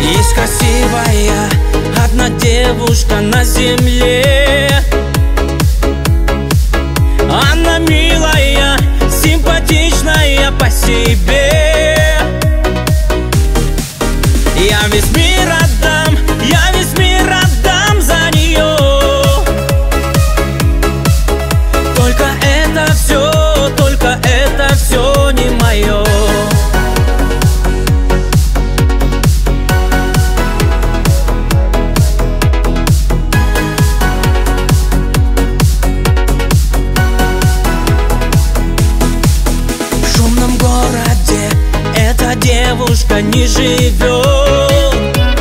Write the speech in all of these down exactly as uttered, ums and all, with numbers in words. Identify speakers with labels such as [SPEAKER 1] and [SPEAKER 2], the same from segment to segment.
[SPEAKER 1] Есть красивая одна девушка на земле. Она милая, симпатичная по себе. Я весь мир отдам, я весь мир отдам за нее. Только это все, только это все не мое. В шумном городе эта девушка не живет.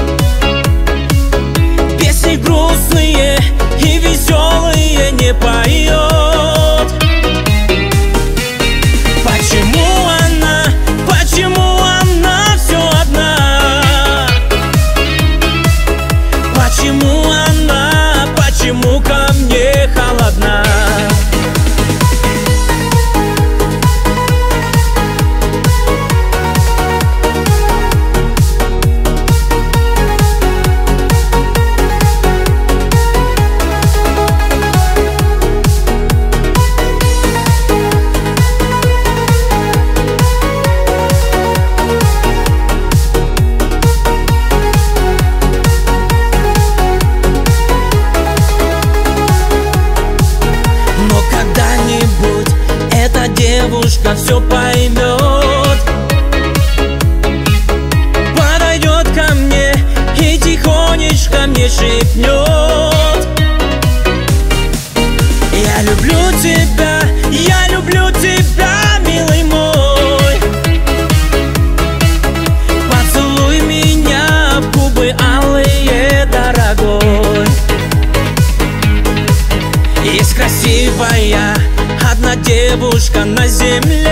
[SPEAKER 1] Песни грустные и веселые не поет. Почему она, почему она все одна? Почему она, почему ко мне холодна? Девушка все поймет, подойдет ко мне и тихонечко мне шепнет: я люблю тебя, я люблю тебя, милый мой. Поцелуй меня в губы алые, дорогой. Есть красивая одна девушка на земле.